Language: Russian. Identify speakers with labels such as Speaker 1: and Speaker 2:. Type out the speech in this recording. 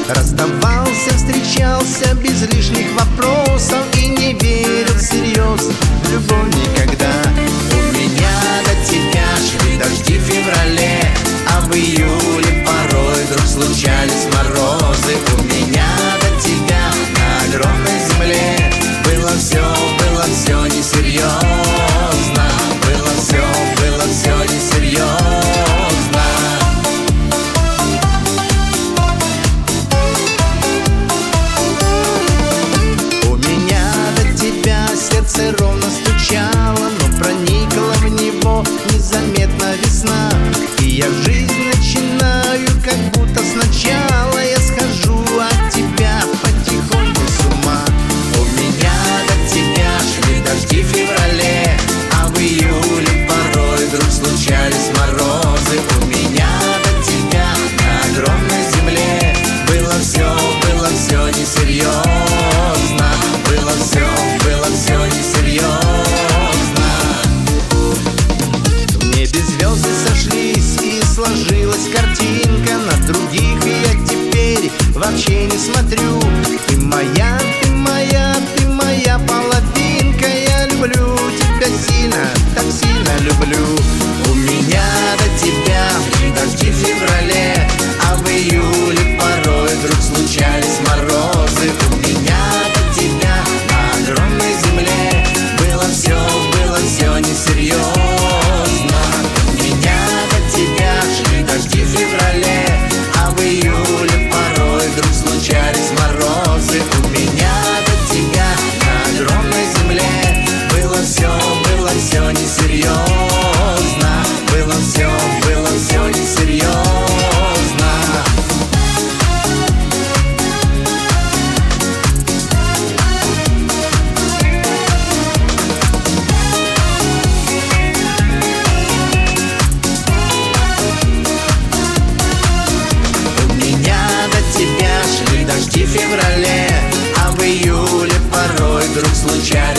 Speaker 1: Расставался, встречался без лишних вопросов и не верил всерьез в любовь никогда. У меня до тебя шли дожди в феврале, а в июле порой вдруг случались морозы. У меня до тебя на огромной земле было все несерьезно. Было все несерьезно. У меня до тебя сердце ровно стучало, но проникла в него незаметно весна. И я жизнь начинаю как будто сначала. Я схожу от тебя потихоньку с ума. У меня до тебя шли дожди в феврале, а в июле порой вдруг случались морозы. У меня до тебя на огромной земле было все несерьезно. Было все несерьезно. В небе звезды сошлись и сложилась картинка. На других я теперь вообще не смотрю. Ты моя, ты моя, ты моя половинка. Я люблю тебя сильно, так сильно люблю. У меня до тебя дожди в феврале, а в июле порой вдруг случались морозы. У меня до тебя на огромной земле было все несерьезно. У меня до тебя шли дожди в феврале, а в июле порой вдруг случались морозы. У меня до тебя на огромной земле было все несерьезно. Было все несерьезно. Дожди в феврале, а в июле порой вдруг случались